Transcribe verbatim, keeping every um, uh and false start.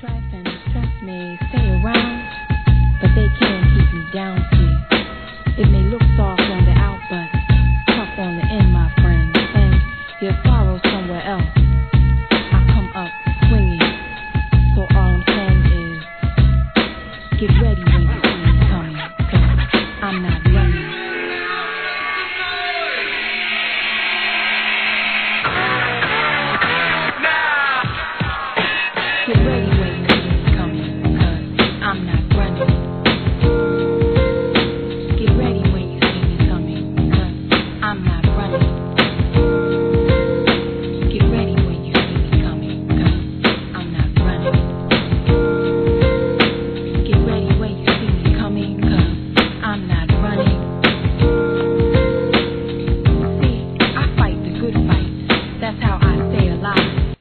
strife and stress may stay around, but they can't keep you down, see. It may look